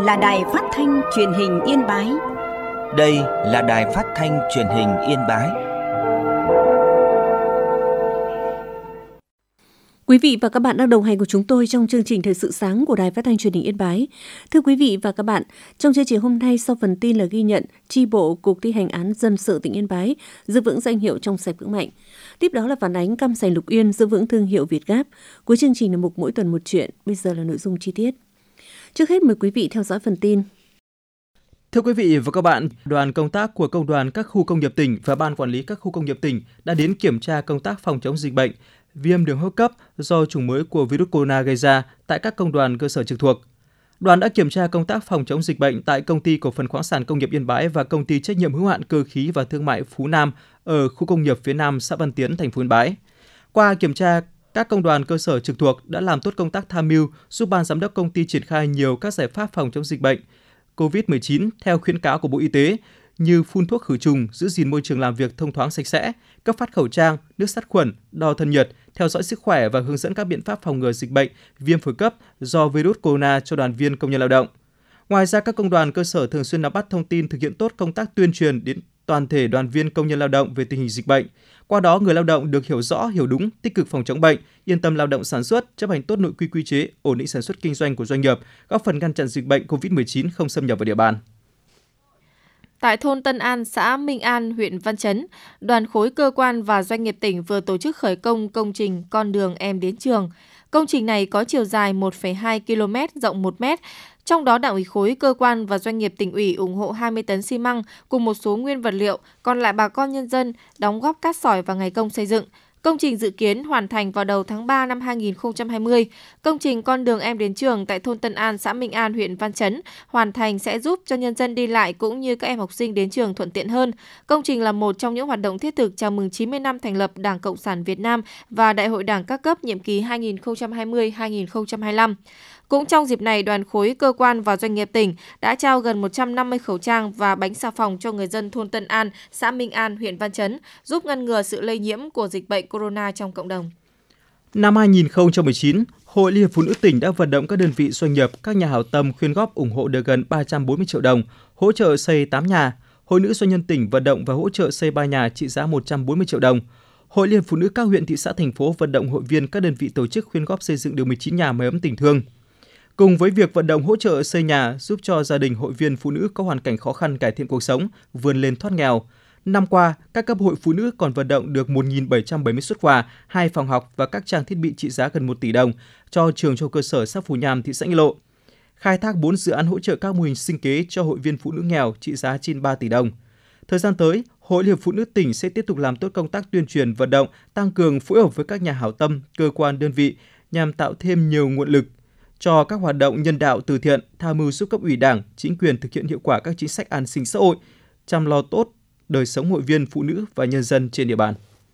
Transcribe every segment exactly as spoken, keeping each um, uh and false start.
là đài phát thanh truyền hình Yên Bái. Đây là đài phát thanh truyền hình Yên Bái. Quý vị và các bạn đang đồng hành của chúng tôi trong chương trình Thời sự sáng của Đài Phát thanh Truyền hình Yên Bái. Thưa quý vị và các bạn, trong chương trình hôm nay sau phần tin là ghi nhận chi bộ Cục Thi hành án dân sự tỉnh Yên Bái giữ vững danh hiệu trong sạch vững mạnh. Tiếp đó là phản ánh cam sành Lục Yên giữ vững thương hiệu Việt Gáp. Cuối chương trình là mục mỗi tuần một chuyện. Bây giờ là nội dung chi tiết. Trước hết mời quý vị theo dõi phần tin. Thưa quý vị và các bạn, đoàn công tác của Công đoàn các khu công nghiệp tỉnh và Ban quản lý các khu công nghiệp tỉnh đã đến kiểm tra công tác phòng chống dịch bệnh viêm đường hô hấp cấp do chủng mới của virus corona gây ra tại các công đoàn cơ sở trực thuộc. Đoàn đã kiểm tra công tác phòng chống dịch bệnh tại Công ty Cổ phần Khoáng sản Công nghiệp Yên Bái và Công ty Trách nhiệm hữu hạn Cơ khí và Thương mại Phú Nam ở khu công nghiệp phía Nam xã Văn Tiến, thành phố Yên Bái. Qua kiểm tra, các công đoàn cơ sở trực thuộc đã làm tốt công tác tham mưu, giúp ban giám đốc công ty triển khai nhiều các giải pháp phòng chống dịch bệnh covid mười chín theo khuyến cáo của Bộ Y tế như phun thuốc khử trùng, giữ gìn môi trường làm việc thông thoáng sạch sẽ, cấp phát khẩu trang, nước sát khuẩn, đo thân nhiệt, theo dõi sức khỏe và hướng dẫn các biện pháp phòng ngừa dịch bệnh viêm phổi cấp do virus corona cho đoàn viên công nhân lao động. Ngoài ra, các công đoàn cơ sở thường xuyên nắm bắt thông tin, thực hiện tốt công tác tuyên truyền đến toàn thể đoàn viên công nhân lao động về tình hình dịch bệnh. Qua đó, người lao động được hiểu rõ, hiểu đúng, tích cực phòng chống bệnh, yên tâm lao động sản xuất, chấp hành tốt nội quy quy chế, ổn định sản xuất kinh doanh của doanh nghiệp, góp phần ngăn chặn dịch bệnh covid mười chín không xâm nhập vào địa bàn. Tại thôn Tân An, xã Minh An, huyện Văn Chấn, đoàn khối cơ quan và doanh nghiệp tỉnh vừa tổ chức khởi công công trình Con đường em đến trường. Công trình này có chiều dài một phẩy hai ki lô mét, rộng một mét. Trong đó, Đảng ủy khối cơ quan và doanh nghiệp tỉnh ủy ủng hộ hai mươi tấn xi măng cùng một số nguyên vật liệu, còn lại bà con nhân dân đóng góp cát sỏi và ngày công xây dựng. Công trình dự kiến hoàn thành vào đầu tháng ba năm hai nghìn không trăm hai mươi. Công trình Con đường em đến trường tại thôn Tân An, xã Minh An, huyện Văn Chấn hoàn thành sẽ giúp cho nhân dân đi lại cũng như các em học sinh đến trường thuận tiện hơn. Công trình là một trong những hoạt động thiết thực chào mừng chín mươi năm thành lập Đảng Cộng sản Việt Nam và Đại hội Đảng các cấp nhiệm kỳ hai nghìn không trăm hai mươi đến hai nghìn không trăm hai mươi lăm. Cũng trong dịp này, đoàn khối cơ quan và doanh nghiệp tỉnh đã trao gần một trăm năm mươi khẩu trang và bánh xà phòng cho người dân thôn Tân An, xã Minh An, huyện Văn Chấn, giúp ngăn ngừa sự lây nhiễm của dịch bệnh corona trong cộng đồng. Năm hai nghìn không trăm mười chín, Hội Liên hiệp Phụ nữ tỉnh đã vận động các đơn vị doanh nghiệp, các nhà hảo tâm quyên góp ủng hộ được gần ba trăm bốn mươi triệu đồng, hỗ trợ xây tám nhà. Hội Nữ Doanh nhân tỉnh vận động và hỗ trợ xây ba nhà trị giá một trăm bốn mươi triệu đồng. Hội Liên hiệp Phụ nữ các huyện, thị xã, thành phố vận động hội viên các đơn vị tổ chức quyên góp xây dựng được mười chín nhà mái ấm tình thương. Cùng với việc vận động hỗ trợ xây nhà giúp cho gia đình hội viên phụ nữ có hoàn cảnh khó khăn cải thiện cuộc sống, vươn lên thoát nghèo. Năm qua, các cấp hội phụ nữ còn vận động được một nghìn bảy trăm bảy mươi suất quà, hai phòng học và các trang thiết bị trị giá gần một tỷ đồng cho trường trung học cơ sở xã Phú Nham, thị xã Nghĩa Lộ. Khai thác bốn dự án hỗ trợ các mô hình sinh kế cho hội viên phụ nữ nghèo trị giá trên ba tỷ đồng. Thời gian tới, Hội Liên hiệp Phụ nữ tỉnh sẽ tiếp tục làm tốt công tác tuyên truyền vận động, tăng cường phối hợp với các nhà hảo tâm, cơ quan đơn vị nhằm tạo thêm nhiều nguồn lực cho các hoạt động nhân đạo từ thiện, tham mưu giúp cấp ủy Đảng, chính quyền thực hiện hiệu quả các chính sách an sinh xã hội, chăm lo tốt đời sống hội viên phụ nữ và nhân dân trên địa bàn.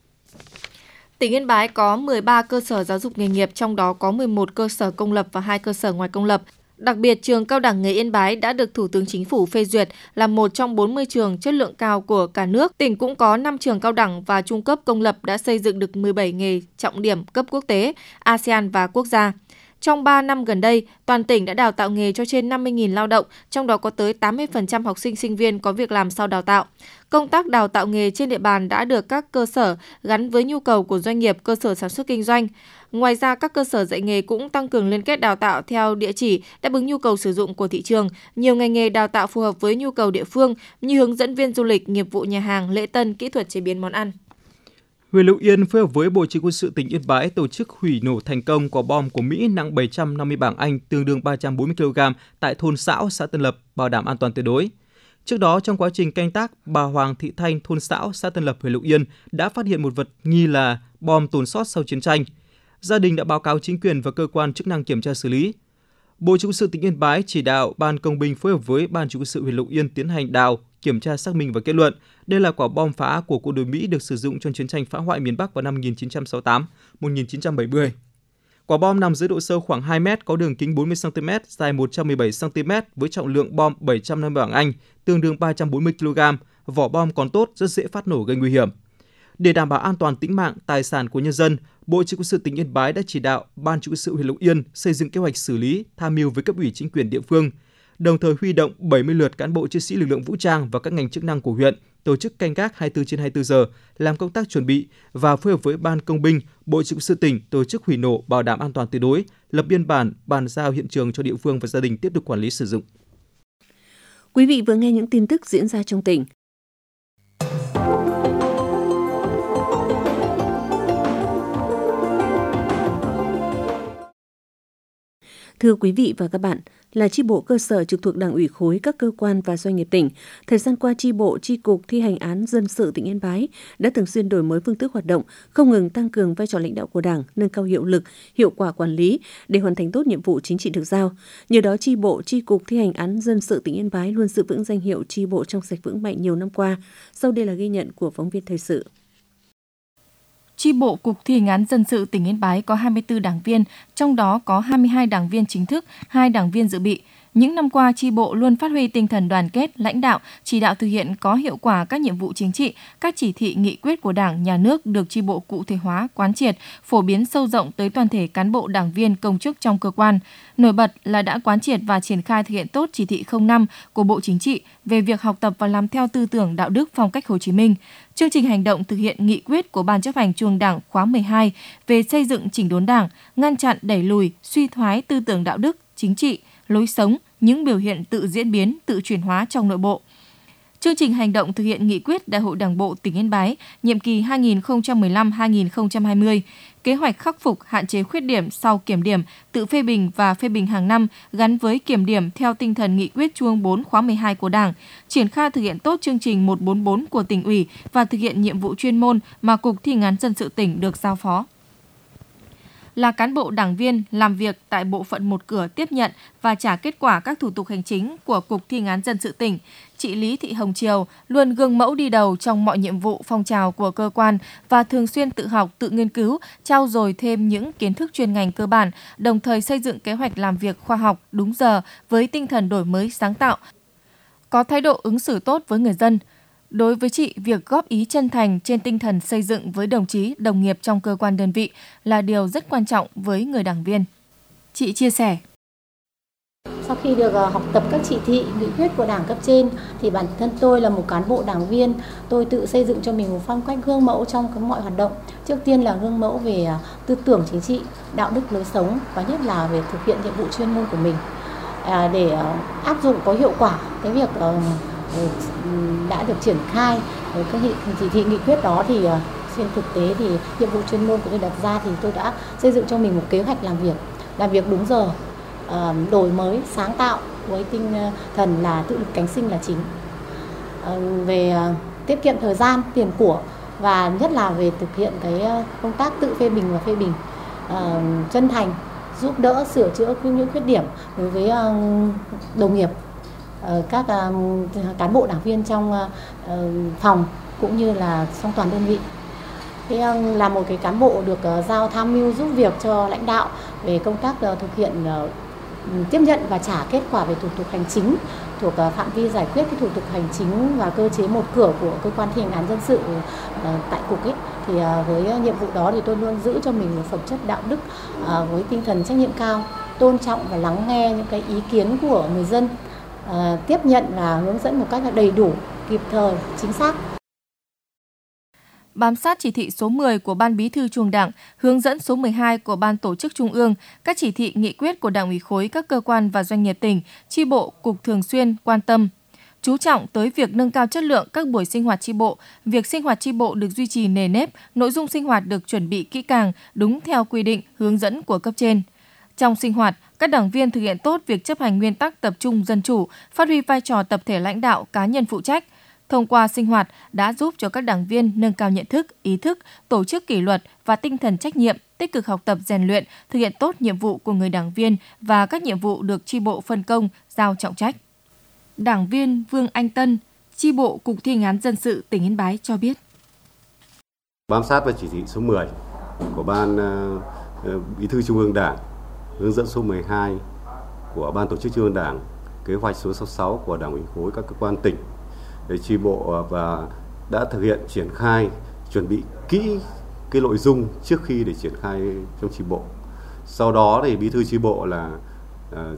Tỉnh Yên Bái có mười ba cơ sở giáo dục nghề nghiệp, trong đó có mười một cơ sở công lập và hai cơ sở ngoài công lập. Đặc biệt, trường Cao đẳng nghề Yên Bái đã được Thủ tướng Chính phủ phê duyệt là một trong bốn mươi trường chất lượng cao của cả nước. Tỉnh cũng có năm trường cao đẳng và trung cấp công lập đã xây dựng được mười bảy nghề trọng điểm cấp quốc tế, a sê an và quốc gia. Trong ba năm gần đây, toàn tỉnh đã đào tạo nghề cho trên năm mươi nghìn lao động, trong đó có tới tám mươi phần trăm học sinh sinh viên có việc làm sau đào tạo. Công tác đào tạo nghề trên địa bàn đã được các cơ sở gắn với nhu cầu của doanh nghiệp, cơ sở sản xuất kinh doanh. Ngoài ra, các cơ sở dạy nghề cũng tăng cường liên kết đào tạo theo địa chỉ, đáp ứng nhu cầu sử dụng của thị trường. Nhiều ngành nghề đào tạo phù hợp với nhu cầu địa phương như hướng dẫn viên du lịch, nghiệp vụ nhà hàng, lễ tân, kỹ thuật chế biến món ăn. Huyện Lục Yên phối hợp với Bộ Chỉ huy quân sự tỉnh Yên Bái tổ chức hủy nổ thành công quả bom của Mỹ nặng bảy trăm năm mươi bảng Anh, tương đương ba trăm bốn mươi ki lô gam tại thôn São, xã Tân Lập, bảo đảm an toàn tuyệt đối. Trước đó, trong quá trình canh tác, bà Hoàng Thị Thanh, thôn São, xã Tân Lập, huyện Lục Yên đã phát hiện một vật nghi là bom tồn sót sau chiến tranh. Gia đình đã báo cáo chính quyền và cơ quan chức năng kiểm tra xử lý. Bộ Chỉ huy quân sự tỉnh Yên Bái chỉ đạo Ban Công binh phối hợp với Ban Chỉ huy quân sự huyện Lục Yên tiến hành đào, kiểm tra xác minh và kết luận đây là quả bom phá của quân đội Mỹ được sử dụng trong chiến tranh phá hoại miền Bắc vào năm một nghìn chín trăm sáu mươi tám đến một nghìn chín trăm bảy mươi. Quả bom nằm dưới độ sâu khoảng hai mét, có đường kính bốn mươi xăng ti mét, dài một trăm mười bảy xăng ti mét với trọng lượng bom bảy trăm năm mươi bảng Anh, tương đương ba trăm bốn mươi ki lô gam. Vỏ bom còn tốt, rất dễ phát nổ gây nguy hiểm. Để đảm bảo an toàn tính mạng, tài sản của nhân dân, Bộ Chỉ huy quân sự tỉnh Yên Bái đã chỉ đạo Ban Chỉ huy quân sự huyện Lục Yên xây dựng kế hoạch xử lý, tham mưu với cấp ủy chính quyền địa phương. đồng thời huy động bảy mươi lượt cán bộ chiến sĩ lực lượng vũ trang và các ngành chức năng của huyện tổ chức canh gác hai mươi tư trên hai mươi tư giờ, làm công tác chuẩn bị và phối hợp với Ban Công binh, Bộ Chỉ huy sự tỉnh tổ chức hủy nổ bảo đảm an toàn tuyệt đối, lập biên bản, bàn giao hiện trường cho địa phương và gia đình tiếp tục quản lý sử dụng. Quý vị vừa nghe những tin tức diễn ra trong tỉnh. Thưa quý vị và các bạn, là chi bộ cơ sở trực thuộc Đảng ủy khối các cơ quan và doanh nghiệp tỉnh, thời gian qua chi bộ, chi cục thi hành án dân sự tỉnh Yên Bái đã thường xuyên đổi mới phương thức hoạt động, không ngừng tăng cường vai trò lãnh đạo của Đảng, nâng cao hiệu lực, hiệu quả quản lý để hoàn thành tốt nhiệm vụ chính trị được giao. Nhờ đó chi bộ, chi cục thi hành án dân sự tỉnh Yên Bái luôn giữ vững danh hiệu chi bộ trong sạch vững mạnh nhiều năm qua. Sau đây là ghi nhận của phóng viên thời sự. Chi bộ Cục Thi hành án dân sự tỉnh Yên Bái có hai mươi tư đảng viên, trong đó có hai mươi hai đảng viên chính thức, hai đảng viên dự bị. Những năm qua, chi bộ luôn phát huy tinh thần đoàn kết, lãnh đạo, chỉ đạo thực hiện có hiệu quả các nhiệm vụ chính trị, các chỉ thị nghị quyết của Đảng, Nhà nước được chi bộ cụ thể hóa, quán triệt, phổ biến sâu rộng tới toàn thể cán bộ đảng viên công chức trong cơ quan. Nổi bật là đã quán triệt và triển khai thực hiện tốt chỉ thị không năm của Bộ Chính trị về việc học tập và làm theo tư tưởng đạo đức phong cách Hồ Chí Minh. Chương trình hành động thực hiện nghị quyết của Ban chấp hành Trung ương Đảng khóa mười hai về xây dựng chỉnh đốn Đảng, ngăn chặn đẩy lùi, suy thoái tư tưởng đạo đức, chính trị, lối sống, những biểu hiện tự diễn biến, tự chuyển hóa trong nội bộ. Chương trình hành động thực hiện nghị quyết Đại hội Đảng bộ tỉnh Yên Bái nhiệm kỳ hai nghìn không trăm mười lăm đến hai nghìn không trăm hai mươi, kế hoạch khắc phục hạn chế khuyết điểm sau kiểm điểm, tự phê bình và phê bình hàng năm gắn với kiểm điểm theo tinh thần nghị quyết Trung ương bốn khóa mười hai của Đảng, triển khai thực hiện tốt chương trình một trăm bốn mươi bốn của tỉnh ủy và thực hiện nhiệm vụ chuyên môn mà Cục Thi hành án dân sự tỉnh được giao phó. Là cán bộ đảng viên làm việc tại bộ phận một cửa tiếp nhận và trả kết quả các thủ tục hành chính của Cục Thi hành án dân sự tỉnh, chị Lý Thị Hồng Triều luôn gương mẫu đi đầu trong mọi nhiệm vụ phong trào của cơ quan và thường xuyên tự học, tự nghiên cứu, trau dồi thêm những kiến thức chuyên ngành cơ bản, đồng thời xây dựng kế hoạch làm việc khoa học, đúng giờ với tinh thần đổi mới sáng tạo, có thái độ ứng xử tốt với người dân. Đối với chị, việc góp ý chân thành trên tinh thần xây dựng với đồng chí, đồng nghiệp trong cơ quan đơn vị là điều rất quan trọng với người đảng viên. Chị chia sẻ. Sau khi được học tập các chỉ thị, nghị quyết của Đảng cấp trên thì bản thân tôi là một cán bộ đảng viên, tôi tự xây dựng cho mình một phong cách gương mẫu trong các mọi hoạt động. Trước tiên là gương mẫu về tư tưởng chính trị, đạo đức lối sống và nhất là về thực hiện nhiệm vụ chuyên môn của mình. À, để áp dụng có hiệu quả cái việc đã được triển khai các chỉ thị nghị quyết đó thì trên thực tế thì nhiệm vụ chuyên môn của tôi đặt ra thì tôi đã xây dựng cho mình một kế hoạch làm việc, làm việc đúng giờ, đổi mới, sáng tạo với tinh thần là tự lực cánh sinh là chính. Về tiết kiệm thời gian, tiền của và nhất là về thực hiện cái công tác tự phê bình và phê bình, chân thành, giúp đỡ sửa chữa những khuyết điểm đối với đồng nghiệp, các cán bộ đảng viên trong phòng cũng như là trong toàn đơn vị. Thì là một cái cán bộ được giao tham mưu giúp việc cho lãnh đạo về công tác thực hiện tiếp nhận và trả kết quả về thủ tục hành chính thuộc phạm vi giải quyết cái thủ tục hành chính và cơ chế một cửa của cơ quan thi hành án dân sự tại cục ấy, thì với nhiệm vụ đó thì tôi luôn giữ cho mình một phẩm chất đạo đức với tinh thần trách nhiệm cao, tôn trọng và lắng nghe những cái ý kiến của người dân, tiếp nhận và hướng dẫn một cách đầy đủ, kịp thời, chính xác. Bám sát chỉ thị số mười của Ban Bí thư Trung ương Đảng, hướng dẫn số mười hai của Ban Tổ chức Trung ương, các chỉ thị nghị quyết của Đảng ủy khối các cơ quan và doanh nghiệp tỉnh, chi bộ, cục thường xuyên quan tâm, chú trọng tới việc nâng cao chất lượng các buổi sinh hoạt chi bộ, việc sinh hoạt chi bộ được duy trì nề nếp, nội dung sinh hoạt được chuẩn bị kỹ càng, đúng theo quy định, hướng dẫn của cấp trên. Trong sinh hoạt, các đảng viên thực hiện tốt việc chấp hành nguyên tắc tập trung dân chủ, phát huy vai trò tập thể lãnh đạo cá nhân phụ trách. Thông qua sinh hoạt đã giúp cho các đảng viên nâng cao nhận thức, ý thức, tổ chức kỷ luật và tinh thần trách nhiệm, tích cực học tập rèn luyện, thực hiện tốt nhiệm vụ của người đảng viên và các nhiệm vụ được chi bộ phân công, giao trọng trách. Đảng viên Vương Anh Tân, chi bộ Cục Thi hành án dân sự tỉnh Yên Bái cho biết. Bám sát vào chỉ thị số mười của Ban uh, Bí thư Trung ương Đảng, hướng dẫn số mười hai của Ban Tổ chức Trung ương Đảng, kế hoạch số sáu mươi sáu của Đảng ủy khối các cơ quan tỉnh, để chi bộ và đã thực hiện triển khai, chuẩn bị kỹ cái nội dung trước khi để triển khai trong chi bộ. Sau đó thì bí thư chi bộ là uh,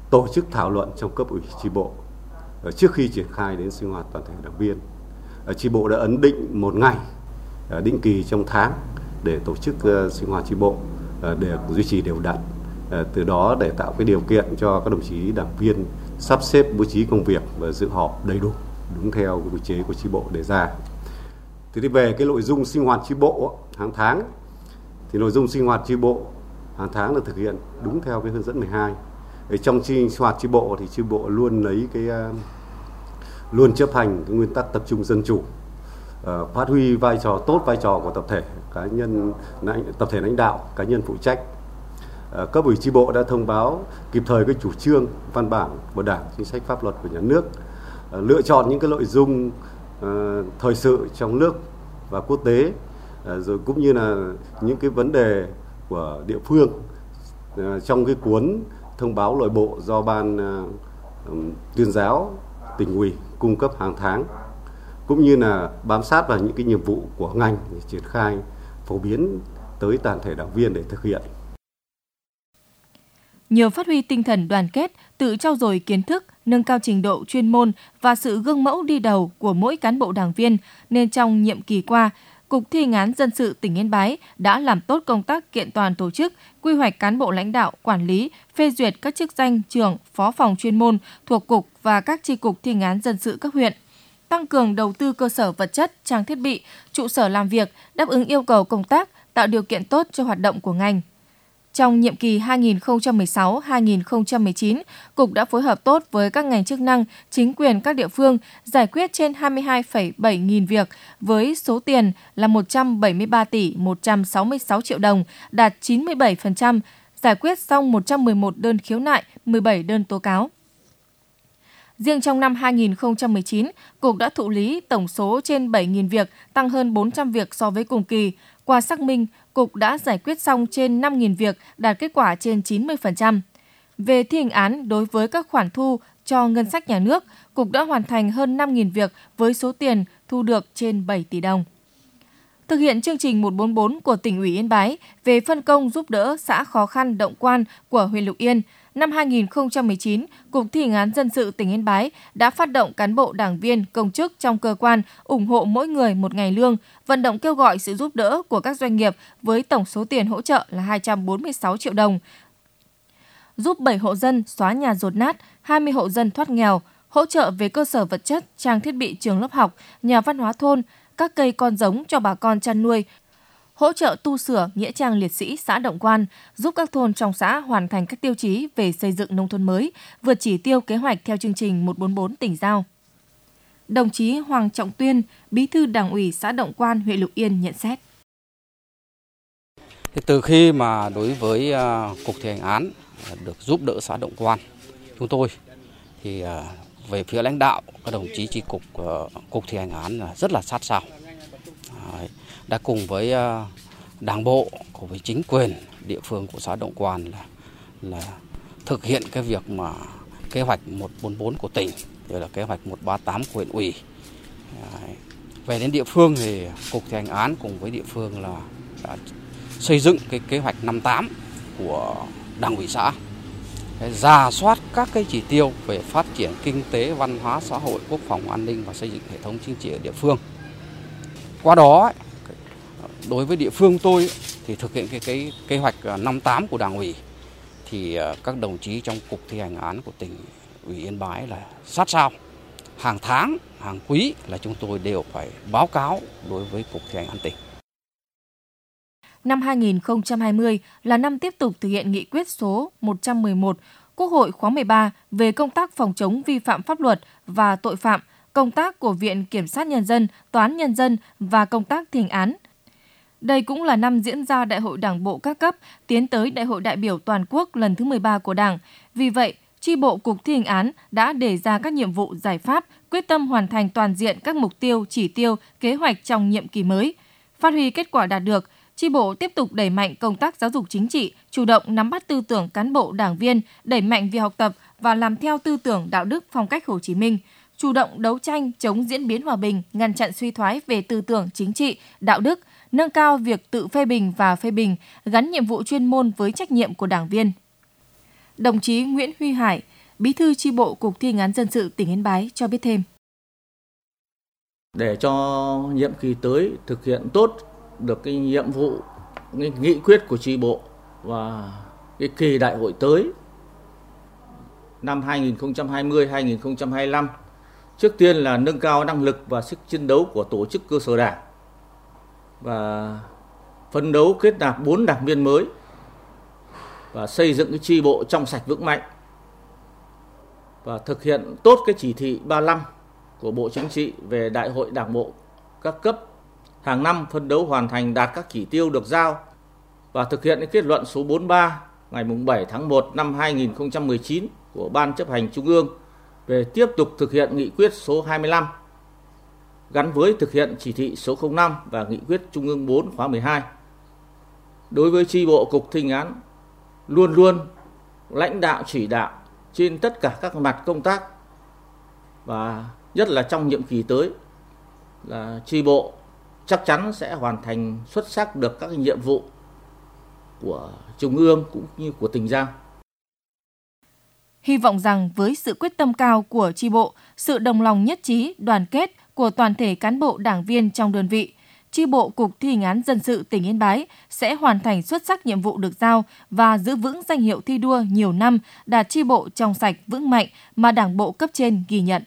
tổ chức thảo luận trong cấp ủy chi bộ trước khi triển khai đến sinh hoạt toàn thể đảng viên. Chi bộ đã ấn định một ngày định kỳ trong tháng để tổ chức sinh hoạt chi bộ để duy trì đều đặn, từ đó để tạo cái điều kiện cho các đồng chí đảng viên sắp xếp bố trí công việc và dự họp đầy đủ đúng theo cái quy chế của chi bộ đề ra. Thì về cái nội dung sinh hoạt chi bộ hàng tháng thì nội dung sinh hoạt chi bộ hàng tháng được thực hiện đúng theo cái hướng dẫn mười hai. Ở trong sinh hoạt chi bộ thì chi bộ luôn lấy cái luôn chấp hành cái nguyên tắc tập trung dân chủ, uh, phát huy vai trò tốt vai trò của tập thể cá nhân tập thể lãnh đạo cá nhân phụ trách. Uh, cấp ủy chi bộ đã thông báo kịp thời cái chủ trương văn bản của Đảng, chính sách pháp luật của nhà nước, uh, lựa chọn những cái nội dung uh, thời sự trong nước và quốc tế, uh, rồi cũng như là những cái vấn đề của địa phương uh, trong cái cuốn thông báo nội bộ do ban uh, um, tuyên giáo tỉnh ủy cung cấp hàng tháng, cũng như là bám sát vào những cái nhiệm vụ của ngành để triển khai phổ biến tới toàn thể đảng viên để thực hiện. Nhờ phát huy tinh thần đoàn kết, tự trau dồi kiến thức, nâng cao trình độ chuyên môn và sự gương mẫu đi đầu của mỗi cán bộ đảng viên, nên trong nhiệm kỳ qua, Cục Thi hành án dân sự tỉnh Yên Bái đã làm tốt công tác kiện toàn tổ chức, quy hoạch cán bộ lãnh đạo, quản lý, phê duyệt các chức danh trưởng, phó phòng chuyên môn thuộc Cục và các chi cục thi hành án dân sự các huyện, tăng cường đầu tư cơ sở vật chất, trang thiết bị, trụ sở làm việc, đáp ứng yêu cầu công tác, tạo điều kiện tốt cho hoạt động của ngành. Trong nhiệm kỳ hai nghìn không trăm mười sáu đến hai nghìn không trăm mười chín, Cục đã phối hợp tốt với các ngành chức năng, chính quyền các địa phương, giải quyết trên hai mươi hai phẩy bảy nghìn việc với số tiền là một trăm bảy mươi ba tỷ một trăm sáu mươi sáu triệu đồng, đạt chín mươi bảy phần trăm, giải quyết xong một trăm mười một đơn khiếu nại, mười bảy đơn tố cáo. Riêng trong năm hai nghìn không trăm mười chín, Cục đã thụ lý tổng số trên bảy nghìn việc, tăng hơn bốn trăm việc so với cùng kỳ. Qua xác minh, Cục đã giải quyết xong trên năm nghìn việc, đạt kết quả trên chín mươi phần trăm. Về thi hành án đối với các khoản thu cho ngân sách nhà nước, Cục đã hoàn thành hơn năm nghìn việc với số tiền thu được trên bảy tỷ đồng. Thực hiện chương trình một bốn bốn của tỉnh ủy Yên Bái về phân công giúp đỡ xã khó khăn Động Quan của huyện Lục Yên, năm hai nghìn không trăm mười chín, Cục Thi hành án dân sự tỉnh Yên Bái đã phát động cán bộ đảng viên, công chức trong cơ quan ủng hộ mỗi người một ngày lương, vận động kêu gọi sự giúp đỡ của các doanh nghiệp với tổng số tiền hỗ trợ là hai trăm bốn mươi sáu triệu đồng, giúp bảy hộ dân xóa nhà dột nát, hai mươi hộ dân thoát nghèo, hỗ trợ về cơ sở vật chất, trang thiết bị trường lớp học, nhà văn hóa thôn, các cây con giống cho bà con chăn nuôi, hỗ trợ tu sửa nghĩa trang liệt sĩ xã Động Quan, giúp các thôn trong xã hoàn thành các tiêu chí về xây dựng nông thôn mới, vượt chỉ tiêu kế hoạch theo chương trình một bốn bốn tỉnh giao. Đồng chí Hoàng Trọng Tuyên, Bí thư Đảng ủy xã Động Quan, huyện Lục Yên nhận xét. Từ khi mà đối với Cục Thi hành án được giúp đỡ xã Động Quan, chúng tôi thì về phía lãnh đạo các đồng chí chi cục Cục Thi hành án là rất là sát sao, đã cùng với đảng bộ, cùng với chính quyền địa phương của xã Động Quan là là thực hiện cái việc mà kế hoạch một bốn bốn của tỉnh, rồi là kế hoạch một ba tám của huyện ủy. Về đến địa phương thì Cục Thi hành án cùng với địa phương là đã xây dựng cái kế hoạch năm tám của Đảng ủy xã, rà soát các cái chỉ tiêu về phát triển kinh tế, văn hóa, xã hội, quốc phòng, an ninh và xây dựng hệ thống chính trị ở địa phương. Qua đó, đối với địa phương tôi thì thực hiện cái, cái kế hoạch năm tám của Đảng ủy, thì các đồng chí trong Cục Thi hành án của tỉnh ủy Yên Bái là sát sao. Hàng tháng, hàng quý là chúng tôi đều phải báo cáo đối với Cục Thi hành án tỉnh. Năm hai nghìn không trăm hai mươi là năm tiếp tục thực hiện nghị quyết số một trăm mười một Quốc hội khóa mười ba về công tác phòng chống vi phạm pháp luật và tội phạm, công tác của Viện Kiểm sát Nhân dân, Tòa án Nhân dân và công tác thi hành án. Đây cũng là năm diễn ra Đại hội Đảng bộ các cấp, tiến tới Đại hội đại biểu toàn quốc lần thứ mười ba của Đảng. Vì vậy, chi bộ Cục Thi hành án đã đề ra các nhiệm vụ giải pháp, quyết tâm hoàn thành toàn diện các mục tiêu, chỉ tiêu, kế hoạch trong nhiệm kỳ mới. Phát huy kết quả đạt được, chi bộ tiếp tục đẩy mạnh công tác giáo dục chính trị, chủ động nắm bắt tư tưởng cán bộ đảng viên, đẩy mạnh việc học tập và làm theo tư tưởng đạo đức phong cách Hồ Chí Minh, chủ động đấu tranh chống diễn biến hòa bình, ngăn chặn suy thoái về tư tưởng chính trị, đạo đức, nâng cao việc tự phê bình và phê bình, gắn nhiệm vụ chuyên môn với trách nhiệm của đảng viên. Đồng chí Nguyễn Huy Hải, Bí thư chi bộ Cục Thi hành án dân sự tỉnh Yên Bái cho biết thêm. Để cho nhiệm kỳ tới thực hiện tốt được cái nhiệm vụ, cái nghị quyết của chi bộ và cái kỳ đại hội tới năm hai nghìn không trăm hai mươi đến hai nghìn không trăm hai mươi lăm, trước tiên là nâng cao năng lực và sức chiến đấu của tổ chức cơ sở đảng và phấn đấu kết nạp bốn đảng viên mới và xây dựng cái chi bộ trong sạch vững mạnh và thực hiện tốt cái chỉ thị ba mươi lăm của Bộ Chính trị về Đại hội Đảng bộ các cấp, hàng năm phấn đấu hoàn thành đạt các chỉ tiêu được giao và thực hiện cái kết luận số bốn mươi ba ngày bảy tháng một năm hai nghìn không trăm mười chín của Ban Chấp hành Trung ương về tiếp tục thực hiện nghị quyết số hai mươi lăm gắn với thực hiện chỉ thị số không năm và nghị quyết Trung ương bốn khóa mười hai. Đối với chi bộ Cục Thi hành án, luôn luôn lãnh đạo chỉ đạo trên tất cả các mặt công tác và nhất là trong nhiệm kỳ tới là chi bộ chắc chắn sẽ hoàn thành xuất sắc được các nhiệm vụ của Trung ương cũng như của tỉnh giao. Hy vọng rằng với sự quyết tâm cao của chi bộ, sự đồng lòng nhất trí, đoàn kết của toàn thể cán bộ đảng viên trong đơn vị, chi bộ Cục Thi hành án dân sự tỉnh Yên Bái sẽ hoàn thành xuất sắc nhiệm vụ được giao và giữ vững danh hiệu thi đua nhiều năm đạt chi bộ trong sạch vững mạnh mà Đảng bộ cấp trên ghi nhận.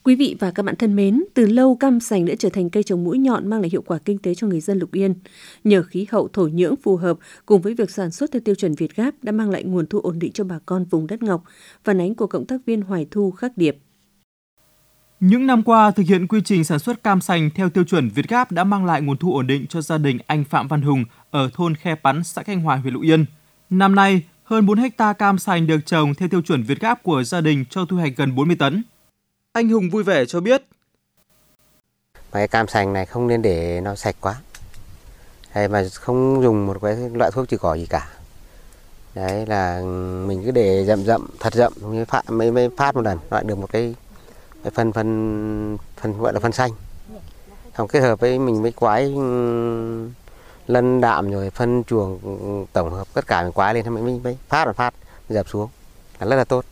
Quý vị và các bạn thân mến, từ lâu cam sành đã trở thành cây trồng mũi nhọn mang lại hiệu quả kinh tế cho người dân Lục Yên. Nhờ khí hậu thổ nhưỡng phù hợp cùng với việc sản xuất theo tiêu chuẩn Việt Gáp đã mang lại nguồn thu ổn định cho bà con vùng đất ngọc, phản ánh của cộng tác viên Hoài Thu Khắc Điệp. Những năm qua, thực hiện quy trình sản xuất cam sành theo tiêu chuẩn Việt Gáp đã mang lại nguồn thu ổn định cho gia đình anh Phạm Văn Hùng ở thôn Khe Pắn, xã Khánh Hòa, huyện Lục Yên. Năm nay, hơn bốn héc ta cam sành được trồng theo tiêu chuẩn Việt Gáp của gia đình cho thu hoạch gần bốn mươi tấn. Anh Hùng vui vẻ cho biết. Cái cam sành này không nên để nó sạch quá. Hay mà không dùng một cái loại thuốc trừ cỏ gì cả. Đấy là mình cứ để rậm rậm, thật rậm mới phát, mới, mới phát một lần, loại được một cái, cái phân phân phân gọi là phân xanh. Xong kết hợp với mình mới quái lân đạm rồi phân chuồng tổng hợp tất cả mình quái lên thì mình mới phát và phát dập xuống. Là rất là tốt.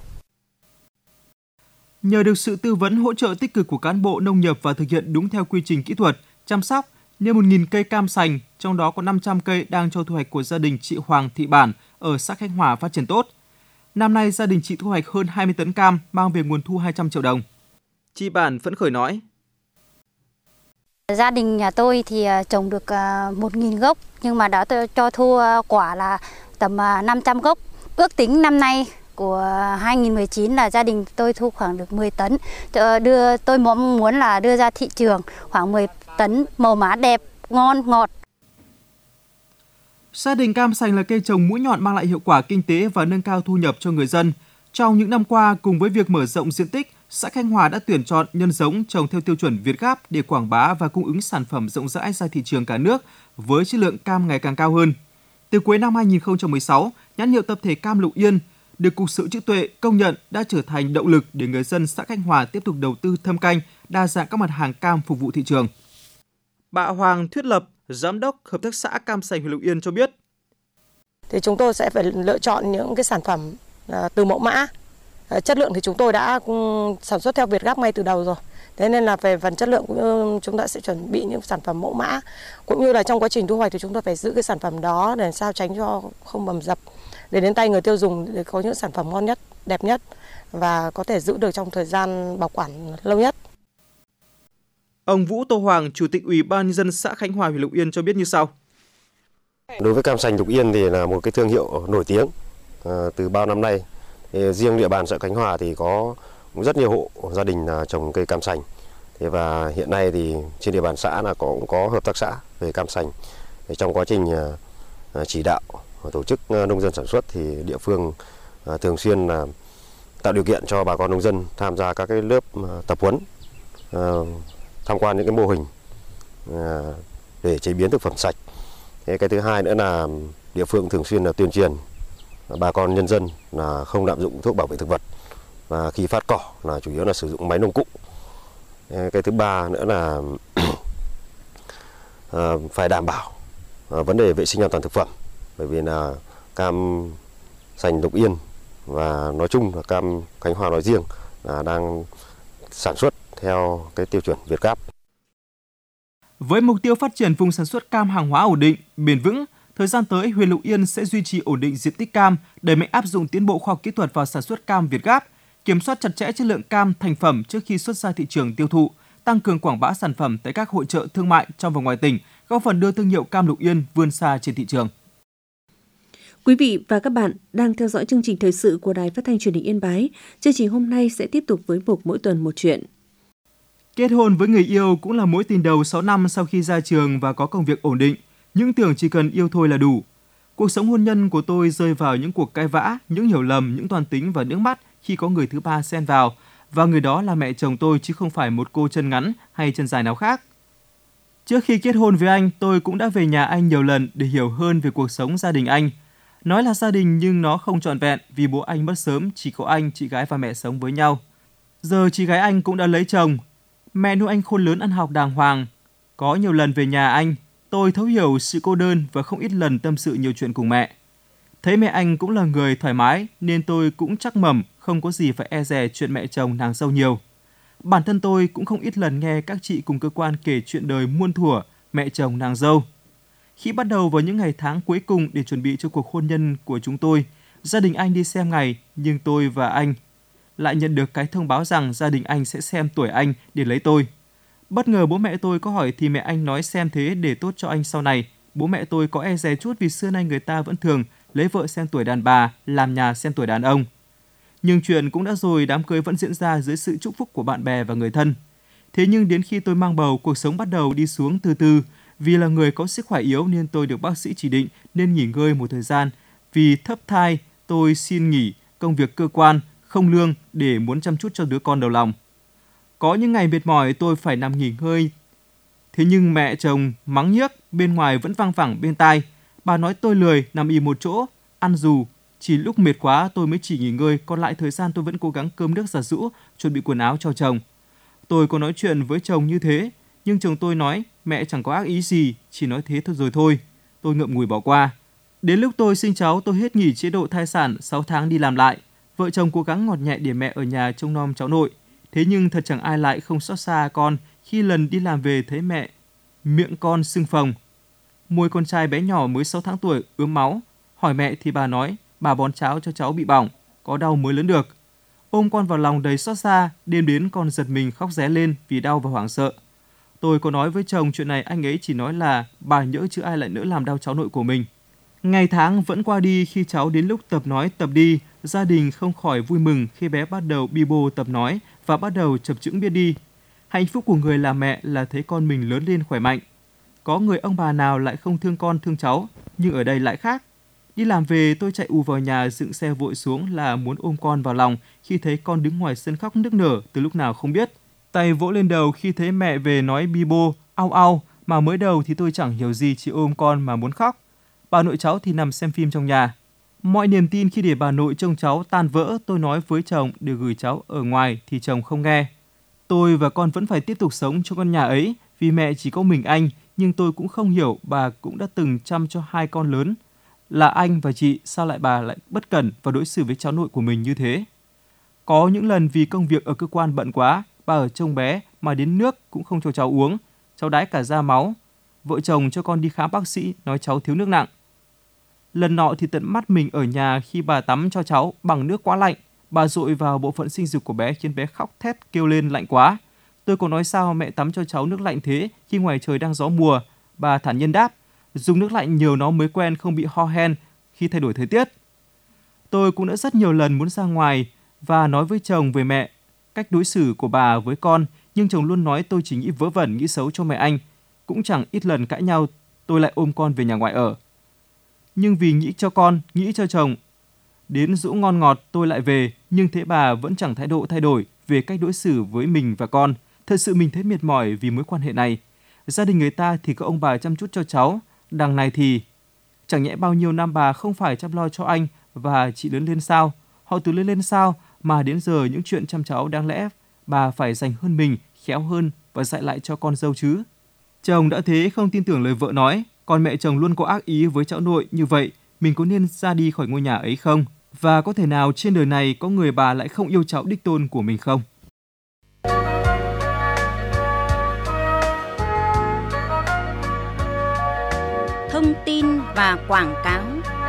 Nhờ được sự tư vấn hỗ trợ tích cực của cán bộ nông nghiệp và thực hiện đúng theo quy trình kỹ thuật, chăm sóc, nên một nghìn cây cam sành, trong đó có năm trăm cây đang cho thu hoạch của gia đình chị Hoàng Thị Bản ở xã Khánh Hòa phát triển tốt. Năm nay, gia đình chị thu hoạch hơn hai mươi tấn cam, mang về nguồn thu hai trăm triệu đồng. Chị Bản phấn khởi nói. Gia đình nhà tôi thì trồng được một nghìn gốc, nhưng mà đã cho thu quả là tầm năm trăm gốc. Ước tính năm nay của hai nghìn không trăm mười chín là gia đình tôi thu khoảng được mười tấn. Đưa tôi mong muốn là đưa ra thị trường khoảng mười tấn, màu mã đẹp, ngon, ngọt. Gia đình cam sành là cây trồng mũi nhọn mang lại hiệu quả kinh tế và nâng cao thu nhập cho người dân. Trong những năm qua, cùng với việc mở rộng diện tích, xã Khánh Hòa đã tuyển chọn nhân giống trồng theo tiêu chuẩn Việt Gáp để quảng bá và cung ứng sản phẩm rộng rãi ra thị trường cả nước với chất lượng cam ngày càng cao hơn. Từ cuối năm hai nghìn không trăm mười sáu, nhãn hiệu tập thể cam Lục Yên được Cục Sở Hữu trí tuệ công nhận đã trở thành động lực để người dân xã Khánh Hòa tiếp tục đầu tư thâm canh, đa dạng các mặt hàng cam phục vụ thị trường. Bà Hoàng Thuyết Lập, Giám đốc Hợp tác xã Cam Sành huyện Lục Yên cho biết. Thì chúng tôi sẽ phải lựa chọn những cái sản phẩm từ mẫu mã. Chất lượng thì chúng tôi đã sản xuất theo Việt Gáp ngay từ đầu rồi. Thế nên là về phần chất lượng cũng chúng ta sẽ chuẩn bị những sản phẩm mẫu mã. Cũng như là trong quá trình thu hoạch thì chúng ta phải giữ cái sản phẩm đó để sao tránh cho không bầm dập. Để đến tay người tiêu dùng để có những sản phẩm ngon nhất, đẹp nhất và có thể giữ được trong thời gian bảo quản lâu nhất. Ông Vũ Tô Hoàng, Chủ tịch Ủy ban nhân dân xã Khánh Hòa, huyện Lục Yên cho biết như sau. Đối với cam sành Lục Yên thì là một cái thương hiệu nổi tiếng à, từ bao năm nay. Thì riêng địa bàn xã Khánh Hòa thì có rất nhiều hộ gia đình là trồng cây cam sành. Thế và hiện nay thì trên địa bàn xã là có cũng có hợp tác xã về cam sành. Thì trong quá trình à, chỉ đạo tổ chức nông dân sản xuất thì địa phương à, thường xuyên là tạo điều kiện cho bà con nông dân tham gia các cái lớp à, tập huấn, à, tham quan những cái mô hình à, để chế biến thực phẩm sạch. Thế cái thứ hai nữa là địa phương thường xuyên là tuyên truyền bà con nhân dân là không lạm dụng thuốc bảo vệ thực vật và khi phát cỏ là chủ yếu là sử dụng máy nông cụ. Cái thứ ba nữa là à, phải đảm bảo à, vấn đề vệ sinh an toàn thực phẩm, bởi vì là cam sành Lục Yên và nói chung là cam Khánh Hòa nói riêng là đang sản xuất theo cái tiêu chuẩn Việt Gáp. Với mục tiêu phát triển vùng sản xuất cam hàng hóa ổn định, bền vững, thời gian tới huyện Lục Yên sẽ duy trì ổn định diện tích cam, đẩy mạnh áp dụng tiến bộ khoa học kỹ thuật vào sản xuất cam Việt Gáp, kiểm soát chặt chẽ chất lượng cam thành phẩm trước khi xuất ra thị trường tiêu thụ, tăng cường quảng bá sản phẩm tại các hội chợ thương mại trong và ngoài tỉnh, góp phần đưa thương hiệu cam Lục Yên vươn xa trên thị trường. Quý vị và các bạn đang theo dõi chương trình thời sự của Đài Phát thanh Truyền hình Yên Bái. Chương trình hôm nay sẽ tiếp tục với mục Mỗi tuần một chuyện. Kết hôn với người yêu cũng là mối tình đầu sáu năm sau khi ra trường và có công việc ổn định. Nhưng tưởng chỉ cần yêu thôi là đủ. Cuộc sống hôn nhân của tôi rơi vào những cuộc cãi vã, những hiểu lầm, những toan tính và nước mắt khi có người thứ ba xen vào. Và người đó là mẹ chồng tôi chứ không phải một cô chân ngắn hay chân dài nào khác. Trước khi kết hôn với anh, tôi cũng đã về nhà anh nhiều lần để hiểu hơn về cuộc sống gia đình anh. Nói là gia đình nhưng nó không trọn vẹn vì bố anh mất sớm, chỉ có anh, chị gái và mẹ sống với nhau. Giờ chị gái anh cũng đã lấy chồng. Mẹ nuôi anh khôn lớn ăn học đàng hoàng. Có nhiều lần về nhà anh, tôi thấu hiểu sự cô đơn và không ít lần tâm sự nhiều chuyện cùng mẹ. Thấy mẹ anh cũng là người thoải mái nên tôi cũng chắc mẩm không có gì phải e dè chuyện mẹ chồng nàng dâu nhiều. Bản thân tôi cũng không ít lần nghe các chị cùng cơ quan kể chuyện đời muôn thuở mẹ chồng nàng dâu. Khi bắt đầu vào những ngày tháng cuối cùng để chuẩn bị cho cuộc hôn nhân của chúng tôi, gia đình anh đi xem ngày nhưng tôi và anh lại nhận được cái thông báo rằng gia đình anh sẽ xem tuổi anh để lấy tôi. Bất ngờ bố mẹ tôi có hỏi thì mẹ anh nói xem thế để tốt cho anh sau này. Bố mẹ tôi có e dè chút vì xưa nay người ta vẫn thường lấy vợ xem tuổi đàn bà, làm nhà xem tuổi đàn ông. Nhưng chuyện cũng đã rồi, đám cưới vẫn diễn ra dưới sự chúc phúc của bạn bè và người thân. Thế nhưng đến khi tôi mang bầu, cuộc sống bắt đầu đi xuống từ từ. Vì là người có sức khỏe yếu nên tôi được bác sĩ chỉ định nên nghỉ ngơi một thời gian. Vì thấp thai, tôi xin nghỉ công việc cơ quan, không lương để muốn chăm chút cho đứa con đầu lòng. Có những ngày mệt mỏi tôi phải nằm nghỉ ngơi. Thế nhưng mẹ chồng mắng nhiếc bên ngoài vẫn văng vẳng bên tai. Bà nói tôi lười, nằm im một chỗ, ăn dù. Chỉ lúc mệt quá tôi mới chỉ nghỉ ngơi, còn lại thời gian tôi vẫn cố gắng cơm nước giặt giũ, chuẩn bị quần áo cho chồng. Tôi có nói chuyện với chồng như thế, nhưng chồng tôi nói mẹ chẳng có ác ý gì, chỉ nói thế thôi rồi thôi. Tôi ngậm ngùi bỏ qua. Đến lúc tôi sinh cháu, tôi hết nghỉ chế độ thai sản sáu tháng đi làm lại. Vợ chồng cố gắng ngọt nhẹ để mẹ ở nhà trông nom cháu nội. Thế nhưng thật chẳng ai lại không xót xa con khi lần đi làm về thấy mẹ miệng con sưng phồng. Môi con trai bé nhỏ mới sáu tháng tuổi ướm máu. Hỏi mẹ thì bà nói bà bón cháo cho cháu bị bỏng, có đau mới lớn được. Ôm con vào lòng đầy xót xa, đêm đến con giật mình khóc ré lên vì đau và hoảng sợ. Tôi có nói với chồng chuyện này, anh ấy chỉ nói là bà nhỡ chứ ai lại nỡ làm đau cháu nội của mình. Ngày tháng vẫn qua đi, khi cháu đến lúc tập nói tập đi, gia đình không khỏi vui mừng khi bé bắt đầu bi bô tập nói và bắt đầu chập chững biết đi. Hạnh phúc của người làm mẹ là thấy con mình lớn lên khỏe mạnh. Có người ông bà nào lại không thương con thương cháu, nhưng ở đây lại khác. Đi làm về tôi chạy ù vào nhà dựng xe vội xuống là muốn ôm con vào lòng khi thấy con đứng ngoài sân khóc nức nở từ lúc nào không biết. Tay vỗ lên đầu khi thấy mẹ về nói bi bô, au au, mà mới đầu thì tôi chẳng hiểu gì, chỉ ôm con mà muốn khóc. Bà nội cháu thì nằm xem phim trong nhà. Mọi niềm tin khi để bà nội trông cháu tan vỡ, tôi nói với chồng để gửi cháu ở ngoài thì chồng không nghe. Tôi và con vẫn phải tiếp tục sống trong căn nhà ấy vì mẹ chỉ có mình anh, nhưng tôi cũng không hiểu bà cũng đã từng chăm cho hai con lớn. Là anh và chị, sao lại bà lại bất cẩn và đối xử với cháu nội của mình như thế? Có những lần vì công việc ở cơ quan bận quá, bà ở trông bé mà đến nước cũng không cho cháu uống, cháu đái cả ra máu. Vợ chồng cho con đi khám bác sĩ, nói cháu thiếu nước nặng. Lần nọ thì tận mắt mình ở nhà khi bà tắm cho cháu bằng nước quá lạnh, bà dội vào bộ phận sinh dục của bé khiến bé khóc thét kêu lên lạnh quá. Tôi có nói sao mẹ tắm cho cháu nước lạnh thế khi ngoài trời đang gió mùa, bà thản nhiên đáp, dùng nước lạnh nhiều nó mới quen không bị ho hen khi thay đổi thời tiết. Tôi cũng đã rất nhiều lần muốn ra ngoài và nói với chồng về mẹ, cách đối xử của bà với con, nhưng chồng luôn nói tôi chỉ nghĩ vớ vẩn, nghĩ xấu cho mẹ anh. Cũng chẳng ít lần cãi nhau, tôi lại ôm con về nhà ngoại ở. Nhưng vì nghĩ cho con, nghĩ cho chồng, đến dỗ ngon ngọt tôi lại về, nhưng thế bà vẫn chẳng thái độ thay đổi về cách đối xử với mình và con. Thật sự mình thấy mệt mỏi vì mối quan hệ này. Gia đình người ta thì có ông bà chăm chút cho cháu, đằng này thì chẳng nhẽ bao nhiêu năm bà không phải chăm lo cho anh và chị lớn lên sao? Họ từ lớn lên sao mà đến giờ những chuyện chăm cháu đáng lẽ bà phải dành hơn mình, khéo hơn và dạy lại cho con dâu chứ. Chồng đã thế không tin tưởng lời vợ nói, còn mẹ chồng luôn có ác ý với cháu nội như vậy, mình có nên ra đi khỏi ngôi nhà ấy không? Và có thể nào trên đời này có người bà lại không yêu cháu đích tôn của mình không? Thông tin và quảng cáo.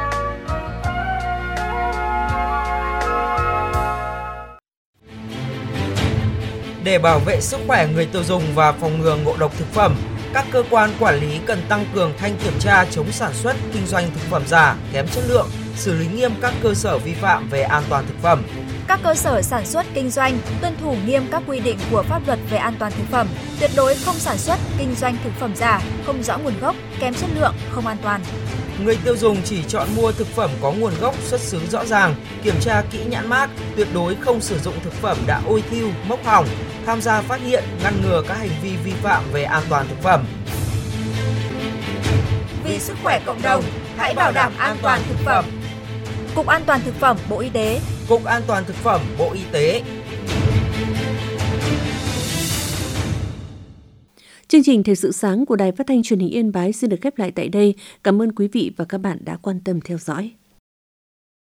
Để bảo vệ sức khỏe người tiêu dùng và phòng ngừa ngộ độc thực phẩm, các cơ quan quản lý cần tăng cường thanh kiểm tra chống sản xuất, kinh doanh thực phẩm giả, kém chất lượng, xử lý nghiêm các cơ sở vi phạm về an toàn thực phẩm. Các cơ sở sản xuất kinh doanh tuân thủ nghiêm các quy định của pháp luật về an toàn thực phẩm, tuyệt đối không sản xuất, kinh doanh thực phẩm giả, không rõ nguồn gốc, kém chất lượng, không an toàn. Người tiêu dùng chỉ chọn mua thực phẩm có nguồn gốc xuất xứ rõ ràng, kiểm tra kỹ nhãn mác, tuyệt đối không sử dụng thực phẩm đã ôi thiu, mốc hỏng, tham gia phát hiện, ngăn ngừa các hành vi vi phạm về an toàn thực phẩm. Vì sức khỏe cộng đồng, hãy bảo đảm an toàn thực phẩm. Cục An toàn thực phẩm Bộ Y tế. Cục An toàn thực phẩm Bộ Y tế. Chương trình Thời sự sáng của Đài Phát thanh Truyền hình Yên Bái xin được khép lại tại đây. Cảm ơn quý vị và các bạn đã quan tâm theo dõi.